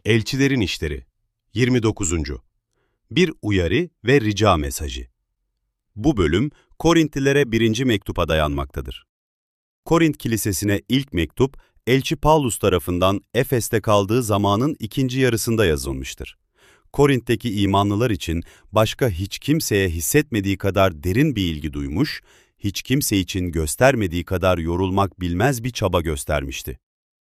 Elçilerin İşleri 29. Bir uyarı ve rica mesajı. Bu bölüm Korintlilere 1. mektupa dayanmaktadır. Korint Kilisesi'ne ilk mektup, Elçi Pavlus tarafından Efes'te kaldığı zamanın ikinci yarısında yazılmıştır. Korint'teki imanlılar için başka hiç kimseye hissetmediği kadar derin bir ilgi duymuş, hiç kimse için göstermediği kadar yorulmak bilmez bir çaba göstermişti.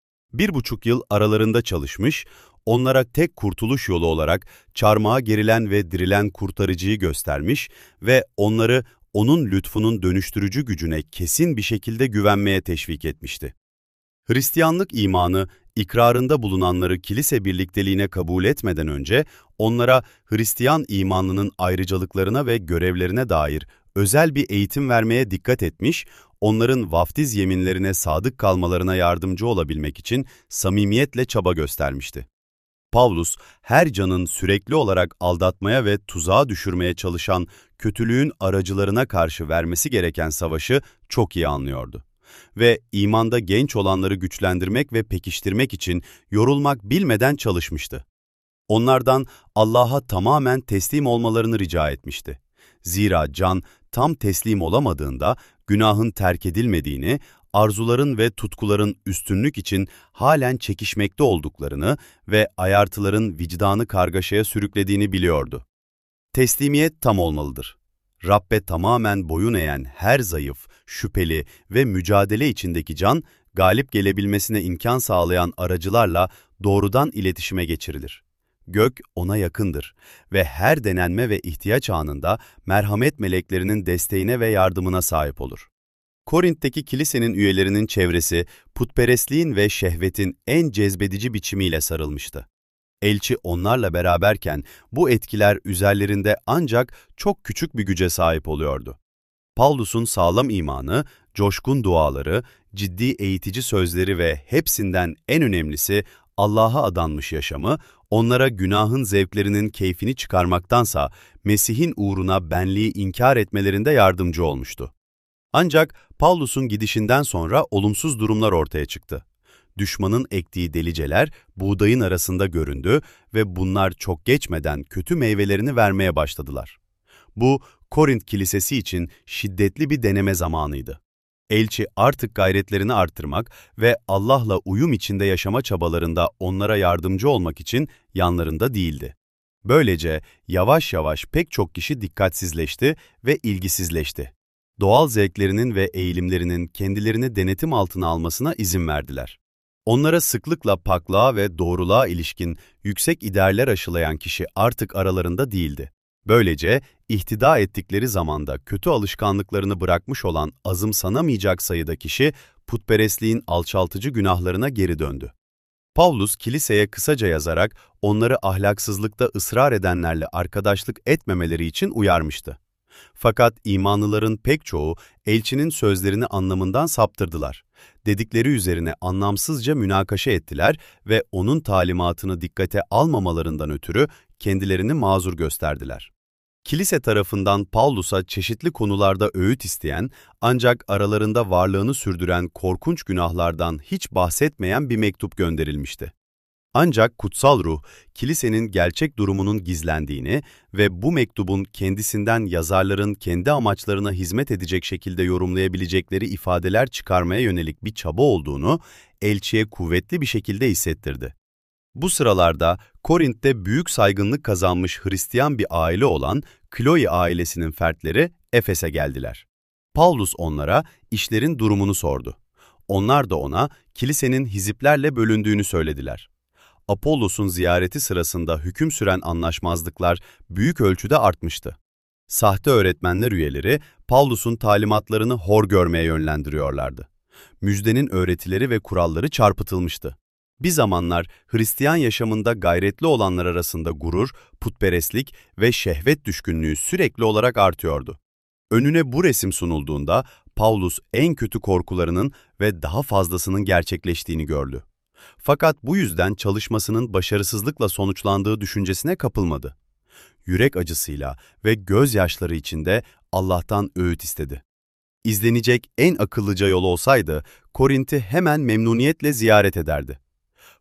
1,5 yıl aralarında çalışmış, onlara tek kurtuluş yolu olarak çarmıha gerilen ve dirilen kurtarıcıyı göstermiş ve onları onun lütfunun dönüştürücü gücüne kesin bir şekilde güvenmeye teşvik etmişti. Hristiyanlık imanı, ikrarında bulunanları kilise birlikteliğine kabul etmeden önce onlara Hristiyan imanının ayrıcalıklarına ve görevlerine dair özel bir eğitim vermeye dikkat etmiş, onların vaftiz yeminlerine sadık kalmalarına yardımcı olabilmek için samimiyetle çaba göstermişti. Pavlus, her canın sürekli olarak aldatmaya ve tuzağa düşürmeye çalışan kötülüğün aracılarına karşı vermesi gereken savaşı çok iyi anlıyordu. Ve imanda genç olanları güçlendirmek ve pekiştirmek için yorulmak bilmeden çalışmıştı. Onlardan Allah'a tamamen teslim olmalarını rica etmişti. Zira can tam teslim olamadığında günahın terk edilmediğini, arzuların ve tutkuların üstünlük için halen çekişmekte olduklarını ve ayartıların vicdanı kargaşaya sürüklediğini biliyordu. Teslimiyet tam olmalıdır. Rabbe tamamen boyun eğen her zayıf, şüpheli ve mücadele içindeki can, galip gelebilmesine imkan sağlayan aracılarla doğrudan iletişime geçirilir. Gök ona yakındır ve her denenme ve ihtiyaç anında merhamet meleklerinin desteğine ve yardımına sahip olur. Korint'teki kilisenin üyelerinin çevresi, putperestliğin ve şehvetin en cezbedici biçimiyle sarılmıştı. Elçi onlarla beraberken bu etkiler üzerlerinde ancak çok küçük bir güce sahip oluyordu. Pavlus'un sağlam imanı, coşkun duaları, ciddi eğitici sözleri ve hepsinden en önemlisi Allah'a adanmış yaşamı, onlara günahın zevklerinin keyfini çıkarmaktansa Mesih'in uğruna benliği inkar etmelerinde yardımcı olmuştu. Ancak Pavlus'un gidişinden sonra olumsuz durumlar ortaya çıktı. Düşmanın ektiği deliceler buğdayın arasında göründü ve bunlar çok geçmeden kötü meyvelerini vermeye başladılar. Bu, Korint Kilisesi için şiddetli bir deneme zamanıydı. Elçi artık gayretlerini arttırmak ve Allah'la uyum içinde yaşama çabalarında onlara yardımcı olmak için yanlarında değildi. Böylece yavaş yavaş pek çok kişi dikkatsizleşti ve ilgisizleşti. Doğal zevklerinin ve eğilimlerinin kendilerini denetim altına almasına izin verdiler. Onlara sıklıkla paklığa ve doğruluğa ilişkin yüksek idealler aşılayan kişi artık aralarında değildi. Böylece ihtida ettikleri zamanda kötü alışkanlıklarını bırakmış olan azımsanamayacak sayıda kişi putperestliğin alçaltıcı günahlarına geri döndü. Pavlus kiliseye kısaca yazarak onları ahlaksızlıkta ısrar edenlerle arkadaşlık etmemeleri için uyarmıştı. Fakat imanlıların pek çoğu elçinin sözlerini anlamından saptırdılar. Dedikleri üzerine anlamsızca münakaşa ettiler ve onun talimatını dikkate almamalarından ötürü kendilerini mazur gösterdiler. Kilise tarafından Pavlus'a çeşitli konularda öğüt isteyen ancak aralarında varlığını sürdüren korkunç günahlardan hiç bahsetmeyen bir mektup gönderilmişti. Ancak kutsal ruh, kilisenin gerçek durumunun gizlendiğini ve bu mektubun kendisinden yazarların kendi amaçlarına hizmet edecek şekilde yorumlayabilecekleri ifadeler çıkarmaya yönelik bir çaba olduğunu elçiye kuvvetli bir şekilde hissettirdi. Bu sıralarda Korint'te büyük saygınlık kazanmış Hristiyan bir aile olan Chloe ailesinin fertleri Efes'e geldiler. Pavlus onlara işlerin durumunu sordu. Onlar da ona kilisenin hiziplerle bölündüğünü söylediler. Apollos'un ziyareti sırasında hüküm süren anlaşmazlıklar büyük ölçüde artmıştı. Sahte öğretmenler üyeleri Pavlus'un talimatlarını hor görmeye yönlendiriyorlardı. Müjdenin öğretileri ve kuralları çarpıtılmıştı. Bir zamanlar Hristiyan yaşamında gayretli olanlar arasında gurur, putperestlik ve şehvet düşkünlüğü sürekli olarak artıyordu. Önüne bu resim sunulduğunda Pavlus en kötü korkularının ve daha fazlasının gerçekleştiğini gördü. Fakat bu yüzden çalışmasının başarısızlıkla sonuçlandığı düşüncesine kapılmadı. Yürek acısıyla ve gözyaşları içinde Allah'tan öğüt istedi. İzlenecek en akıllıca yol olsaydı Korint'i hemen memnuniyetle ziyaret ederdi.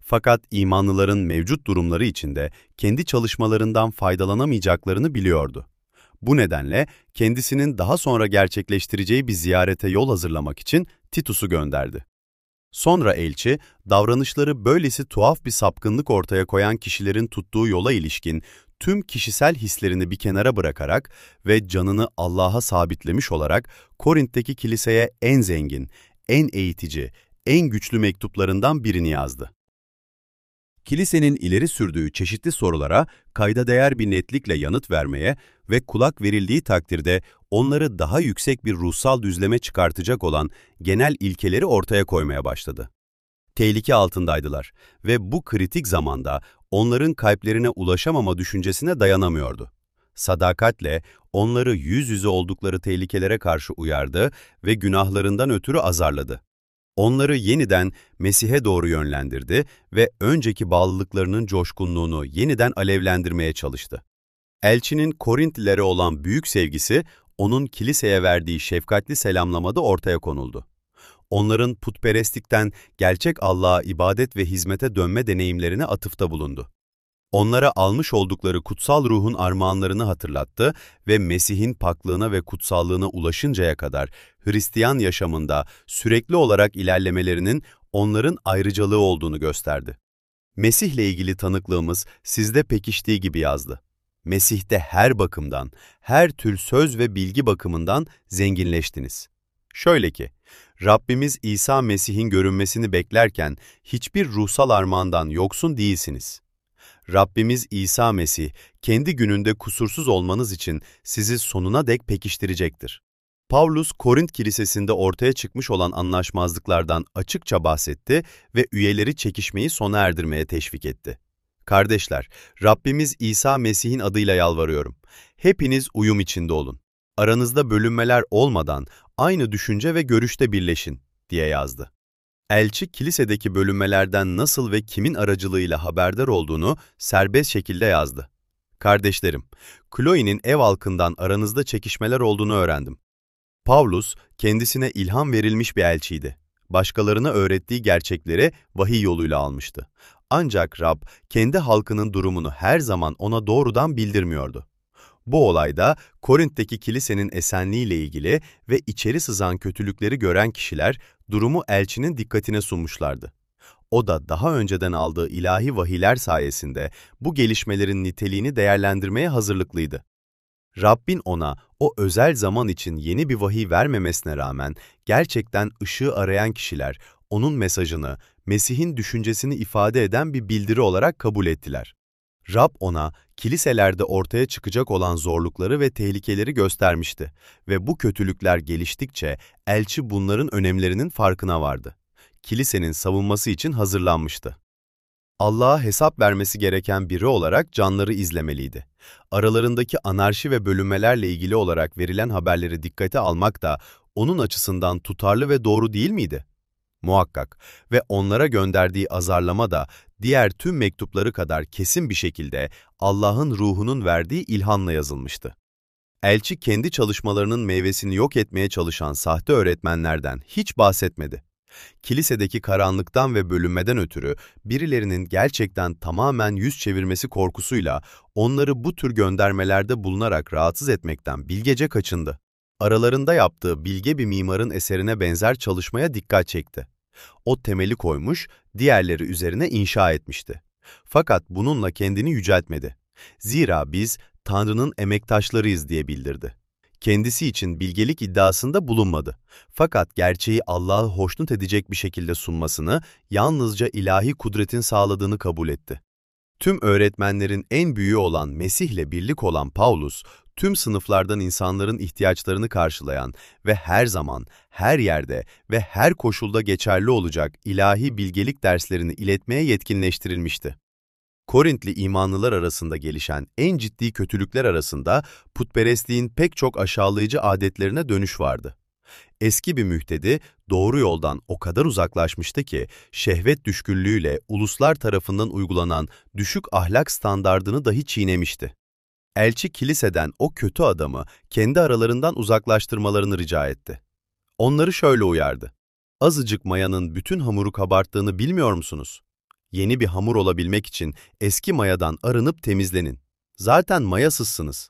Fakat imanlıların mevcut durumları içinde kendi çalışmalarından faydalanamayacaklarını biliyordu. Bu nedenle kendisinin daha sonra gerçekleştireceği bir ziyarete yol hazırlamak için Titus'u gönderdi. Sonra elçi, davranışları böylesi tuhaf bir sapkınlık ortaya koyan kişilerin tuttuğu yola ilişkin tüm kişisel hislerini bir kenara bırakarak ve canını Allah'a sabitlemiş olarak Korint'teki kiliseye en zengin, en eğitici, en güçlü mektuplarından birini yazdı. Kilisenin ileri sürdüğü çeşitli sorulara kayda değer bir netlikle yanıt vermeye ve kulak verildiği takdirde onları daha yüksek bir ruhsal düzleme çıkartacak olan genel ilkeleri ortaya koymaya başladı. Tehlike altındaydılar ve bu kritik zamanda onların kalplerine ulaşamama düşüncesine dayanamıyordu. Sadakatle onları yüz yüze oldukları tehlikelere karşı uyardı ve günahlarından ötürü azarladı. Onları yeniden Mesih'e doğru yönlendirdi ve önceki bağlılıklarının coşkunluğunu yeniden alevlendirmeye çalıştı. Elçinin Korintlilere olan büyük sevgisi, onun kiliseye verdiği şefkatli selamlamada ortaya konuldu. Onların putperestlikten gerçek Allah'a ibadet ve hizmete dönme deneyimlerine atıfta bulundu. Onlara almış oldukları kutsal ruhun armağanlarını hatırlattı ve Mesih'in paklığına ve kutsallığına ulaşıncaya kadar Hristiyan yaşamında sürekli olarak ilerlemelerinin onların ayrıcalığı olduğunu gösterdi. Mesih'le ilgili tanıklığımız sizde pekiştiği gibi yazdı. Mesih'te her bakımdan, her tür söz ve bilgi bakımından zenginleştiniz. Şöyle ki, Rabbimiz İsa Mesih'in görünmesini beklerken hiçbir ruhsal armağandan yoksun değilsiniz. Rabbimiz İsa Mesih, kendi gününde kusursuz olmanız için sizi sonuna dek pekiştirecektir. Pavlus, Korint Kilisesi'nde ortaya çıkmış olan anlaşmazlıklardan açıkça bahsetti ve üyeleri çekişmeyi sona erdirmeye teşvik etti. Kardeşler, Rabbimiz İsa Mesih'in adıyla yalvarıyorum. Hepiniz uyum içinde olun. Aranızda bölünmeler olmadan aynı düşünce ve görüşte birleşin, diye yazdı. Elçi, kilisedeki bölünmelerden nasıl ve kimin aracılığıyla haberdar olduğunu serbest şekilde yazdı. Kardeşlerim, Chloe'nin ev halkından aranızda çekişmeler olduğunu öğrendim. Pavlus, kendisine ilham verilmiş bir elçiydi. Başkalarına öğrettiği gerçekleri vahiy yoluyla almıştı. Ancak Rab, kendi halkının durumunu her zaman ona doğrudan bildirmiyordu. Bu olayda Korint'teki kilisenin esenliğiyle ilgili ve içeri sızan kötülükleri gören kişiler durumu elçinin dikkatine sunmuşlardı. O da daha önceden aldığı ilahi vahiyler sayesinde bu gelişmelerin niteliğini değerlendirmeye hazırlıklıydı. Rabbin ona o özel zaman için yeni bir vahiy vermemesine rağmen gerçekten ışığı arayan kişiler onun mesajını, Mesih'in düşüncesini ifade eden bir bildiri olarak kabul ettiler. Rab ona kiliselerde ortaya çıkacak olan zorlukları ve tehlikeleri göstermişti ve bu kötülükler geliştikçe elçi bunların önemlerinin farkına vardı. Kilisenin savunması için hazırlanmıştı. Allah'a hesap vermesi gereken biri olarak canları izlemeliydi. Aralarındaki anarşi ve bölünmelerle ilgili olarak verilen haberleri dikkate almak da onun açısından tutarlı ve doğru değil miydi? Muhakkak ve onlara gönderdiği azarlama da diğer tüm mektupları kadar kesin bir şekilde Allah'ın ruhunun verdiği ilhamla yazılmıştı. Elçi kendi çalışmalarının meyvesini yok etmeye çalışan sahte öğretmenlerden hiç bahsetmedi. Kilisedeki karanlıktan ve bölünmeden ötürü birilerinin gerçekten tamamen yüz çevirmesi korkusuyla onları bu tür göndermelerde bulunarak rahatsız etmekten bilgece kaçındı. Aralarında yaptığı bilge bir mimarın eserine benzer çalışmaya dikkat çekti. O temeli koymuş, diğerleri üzerine inşa etmişti. Fakat bununla kendini yüceltmedi. Zira biz Tanrı'nın emektaşlarıyız diye bildirdi. Kendisi için bilgelik iddiasında bulunmadı. Fakat gerçeği Allah'ı hoşnut edecek bir şekilde sunmasını yalnızca ilahi kudretin sağladığını kabul etti. Tüm öğretmenlerin en büyüğü olan Mesih'le birlik olan Pavlus, tüm sınıflardan insanların ihtiyaçlarını karşılayan ve her zaman, her yerde ve her koşulda geçerli olacak ilahi bilgelik derslerini iletmeye yetkinleştirilmişti. Korintli imanlılar arasında gelişen en ciddi kötülükler arasında putperestliğin pek çok aşağılayıcı adetlerine dönüş vardı. Eski bir mühtedi doğru yoldan o kadar uzaklaşmıştı ki şehvet düşkünlüğüyle uluslar tarafından uygulanan düşük ahlak standardını dahi çiğnemişti. Elçi kiliseden o kötü adamı kendi aralarından uzaklaştırmalarını rica etti. Onları şöyle uyardı: "Azıcık mayanın bütün hamuru kabarttığını bilmiyor musunuz? Yeni bir hamur olabilmek için eski mayadan arınıp temizlenin. Zaten mayasızsınız.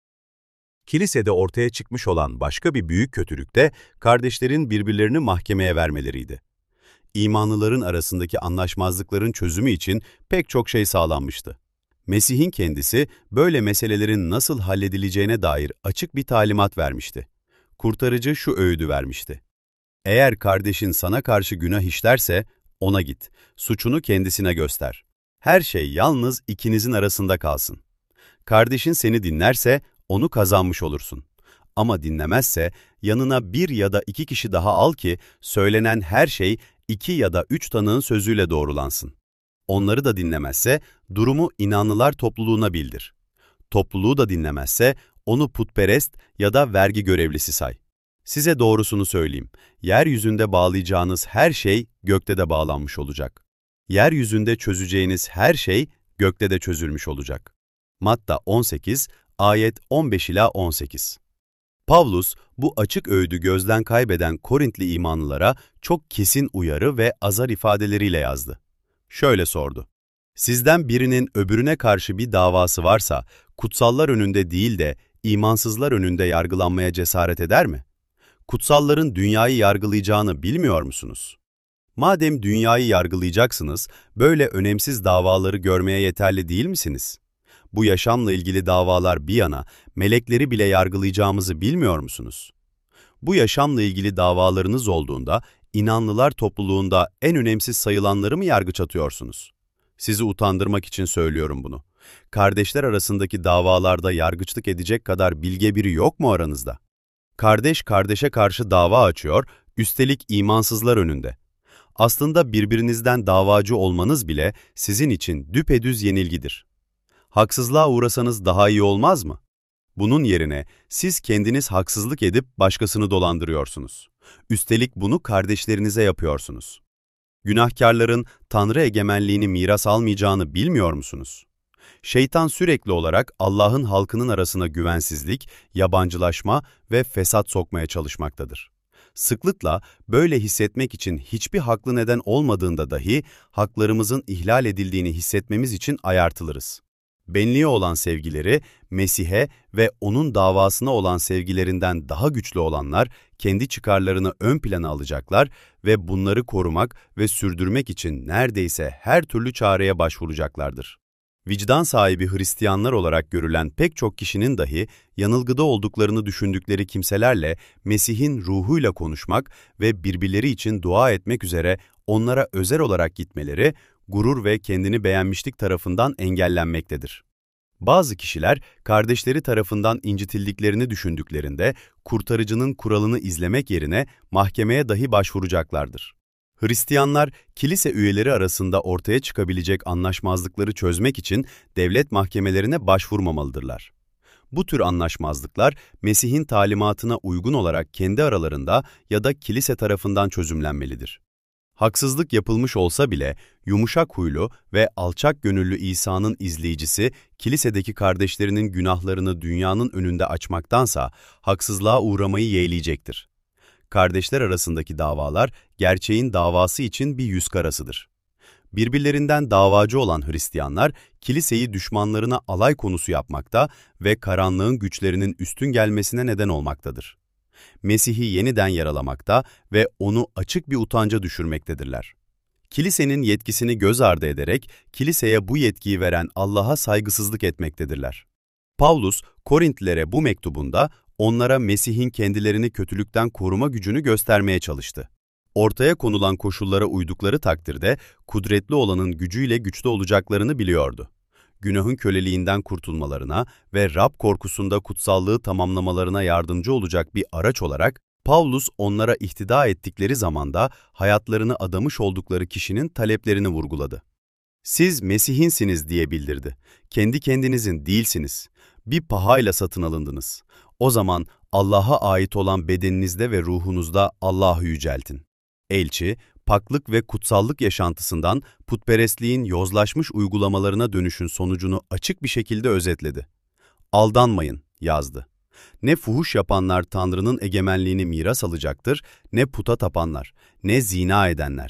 Kilisede ortaya çıkmış olan başka bir büyük kötülük de kardeşlerin birbirlerini mahkemeye vermeleriydi. İmanlıların arasındaki anlaşmazlıkların çözümü için pek çok şey sağlanmıştı. Mesih'in kendisi böyle meselelerin nasıl halledileceğine dair açık bir talimat vermişti. Kurtarıcı şu öğüdü vermişti: "Eğer kardeşin sana karşı günah işlerse ona git, suçunu kendisine göster. Her şey yalnız ikinizin arasında kalsın. Kardeşin seni dinlerse onu kazanmış olursun. Ama dinlemezse yanına bir ya da iki kişi daha al ki söylenen her şey 2 ya da 3 tanığın sözüyle doğrulansın. Onları da dinlemezse durumu inanlılar topluluğuna bildir. Topluluğu da dinlemezse onu putperest ya da vergi görevlisi say. Size doğrusunu söyleyeyim, yeryüzünde bağlayacağınız her şey gökte de bağlanmış olacak. Yeryüzünde çözeceğiniz her şey gökte de çözülmüş olacak." Matta 18, ayet 15 ila 18. Pavlus, bu açık öğüdü gözden kaybeden Korintli imanlılara çok kesin uyarı ve azar ifadeleriyle yazdı. Şöyle sordu: "Sizden birinin öbürüne karşı bir davası varsa, kutsallar önünde değil de imansızlar önünde yargılanmaya cesaret eder mi? Kutsalların dünyayı yargılayacağını bilmiyor musunuz? Madem dünyayı yargılayacaksınız, böyle önemsiz davaları görmeye yeterli değil misiniz? Bu yaşamla ilgili davalar bir yana, melekleri bile yargılayacağımızı bilmiyor musunuz? Bu yaşamla ilgili davalarınız olduğunda, inanlılar topluluğunda en önemsiz sayılanları mı yargıç atıyorsunuz? Sizi utandırmak için söylüyorum bunu. Kardeşler arasındaki davalarda yargıçlık edecek kadar bilge biri yok mu aranızda? Kardeş kardeşe karşı dava açıyor, üstelik imansızlar önünde. Aslında birbirinizden davacı olmanız bile sizin için düpedüz yenilgidir. Haksızlığa uğrasanız daha iyi olmaz mı? Bunun yerine siz kendiniz haksızlık edip başkasını dolandırıyorsunuz. Üstelik bunu kardeşlerinize yapıyorsunuz. Günahkarların Tanrı egemenliğini miras almayacağını bilmiyor musunuz? Şeytan sürekli olarak Allah'ın halkının arasına güvensizlik, yabancılaşma ve fesat sokmaya çalışmaktadır. Sıklıkla böyle hissetmek için hiçbir haklı neden olmadığında dahi haklarımızın ihlal edildiğini hissetmemiz için ayartılırız. Benliğe olan sevgileri, Mesih'e ve onun davasına olan sevgilerinden daha güçlü olanlar kendi çıkarlarını ön plana alacaklar ve bunları korumak ve sürdürmek için neredeyse her türlü çareye başvuracaklardır. Vicdan sahibi Hristiyanlar olarak görülen pek çok kişinin dahi yanılgıda olduklarını düşündükleri kimselerle Mesih'in ruhuyla konuşmak ve birbirleri için dua etmek üzere onlara özel olarak gitmeleri, gurur ve kendini beğenmişlik tarafından engellenmektedir. Bazı kişiler kardeşleri tarafından incitildiklerini düşündüklerinde kurtarıcının kuralını izlemek yerine mahkemeye dahi başvuracaklardır. Hristiyanlar, kilise üyeleri arasında ortaya çıkabilecek anlaşmazlıkları çözmek için devlet mahkemelerine başvurmamalıdırlar. Bu tür anlaşmazlıklar, Mesih'in talimatına uygun olarak kendi aralarında ya da kilise tarafından çözümlenmelidir. Haksızlık yapılmış olsa bile yumuşak huylu ve alçak gönüllü İsa'nın izleyicisi, kilisedeki kardeşlerinin günahlarını dünyanın önünde açmaktansa haksızlığa uğramayı yeğleyecektir. Kardeşler arasındaki davalar, gerçeğin davası için bir yüz karasıdır. Birbirlerinden davacı olan Hristiyanlar, kiliseyi düşmanlarına alay konusu yapmakta ve karanlığın güçlerinin üstün gelmesine neden olmaktadır. Mesih'i yeniden yaralamakta ve onu açık bir utanca düşürmektedirler. Kilisenin yetkisini göz ardı ederek, kiliseye bu yetkiyi veren Allah'a saygısızlık etmektedirler. Pavlus, Korintlilere bu mektubunda, onlara Mesih'in kendilerini kötülükten koruma gücünü göstermeye çalıştı. Ortaya konulan koşullara uydukları takdirde, kudretli olanın gücüyle güçlü olacaklarını biliyordu. Günahın köleliğinden kurtulmalarına ve Rab korkusunda kutsallığı tamamlamalarına yardımcı olacak bir araç olarak, Pavlus onlara ihtida ettikleri zamanda hayatlarını adamış oldukları kişinin taleplerini vurguladı. "Siz Mesih'insiniz" diye bildirdi. "Kendi kendinizin değilsiniz. Bir pahayla satın alındınız. O zaman Allah'a ait olan bedeninizde ve ruhunuzda Allah'ı yüceltin." Elçi, paklık ve kutsallık yaşantısından putperestliğin yozlaşmış uygulamalarına dönüşün sonucunu açık bir şekilde özetledi. "Aldanmayın" yazdı. "Ne fuhuş yapanlar Tanrı'nın egemenliğini miras alacaktır, ne puta tapanlar, ne zina edenler,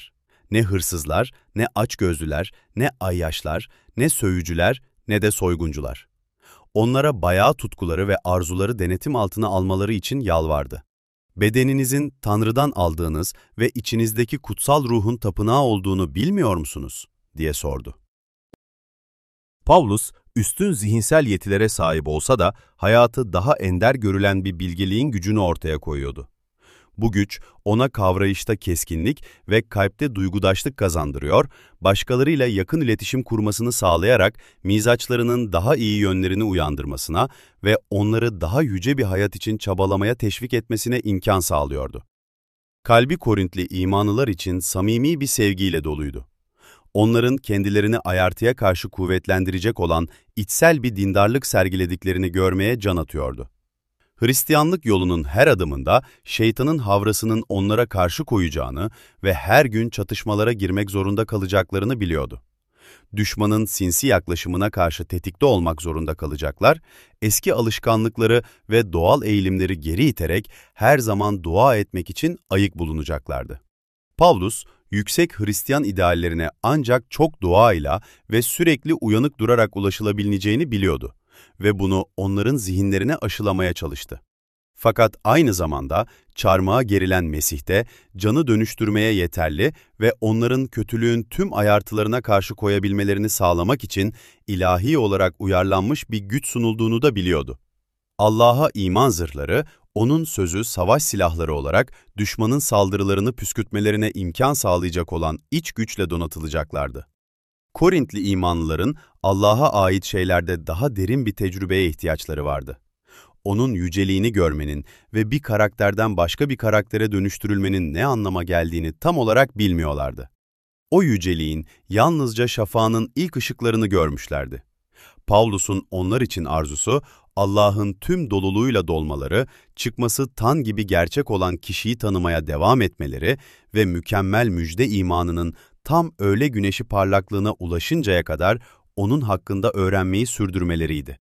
Ne hırsızlar, ne açgözlüler, ne ayyaşlar, ne söğücüler, ne de soyguncular. Onlara bayağı tutkuları ve arzuları denetim altına almaları için yalvardı. Bedeninizin Tanrı'dan aldığınız ve içinizdeki kutsal ruhun tapınağı olduğunu bilmiyor musunuz? Diye sordu. Pavlus, üstün zihinsel yetilere sahip olsa da hayatı daha ender görülen bir bilgeliğin gücünü ortaya koyuyordu. Bu güç ona kavrayışta keskinlik ve kalpte duygudaşlık kazandırıyor, başkalarıyla yakın iletişim kurmasını sağlayarak mizaçlarının daha iyi yönlerini uyandırmasına ve onları daha yüce bir hayat için çabalamaya teşvik etmesine imkan sağlıyordu. Kalbi Korintli imanlılar için samimi bir sevgiyle doluydu. Onların kendilerini ayartıya karşı kuvvetlendirecek olan içsel bir dindarlık sergilediklerini görmeye can atıyordu. Hristiyanlık yolunun her adımında şeytanın havrasının onlara karşı koyacağını ve her gün çatışmalara girmek zorunda kalacaklarını biliyordu. Düşmanın sinsi yaklaşımına karşı tetikte olmak zorunda kalacaklar, eski alışkanlıkları ve doğal eğilimleri geri iterek her zaman dua etmek için ayık bulunacaklardı. Pavlus, yüksek Hristiyan ideallerine ancak çok duayla ve sürekli uyanık durarak ulaşılabileceğini biliyordu ve bunu onların zihinlerine aşılamaya çalıştı. Fakat aynı zamanda çarmıha gerilen Mesih'te canı dönüştürmeye yeterli ve onların kötülüğün tüm ayartılarına karşı koyabilmelerini sağlamak için ilahi olarak uyarlanmış bir güç sunulduğunu da biliyordu. Allah'a iman zırhları, onun sözü savaş silahları olarak düşmanın saldırılarını püskürtmelerine imkan sağlayacak olan iç güçle donatılacaklardı. Korintli imanlıların Allah'a ait şeylerde daha derin bir tecrübeye ihtiyaçları vardı. Onun yüceliğini görmenin ve bir karakterden başka bir karaktere dönüştürülmenin ne anlama geldiğini tam olarak bilmiyorlardı. O yüceliğin yalnızca şafağının ilk ışıklarını görmüşlerdi. Pavlus'un onlar için arzusu, Allah'ın tüm doluluğuyla dolmaları, çıkması tan gibi gerçek olan kişiyi tanımaya devam etmeleri ve mükemmel müjde imanının tam öğle güneşi parlaklığına ulaşıncaya kadar onun hakkında öğrenmeyi sürdürmeleriydi.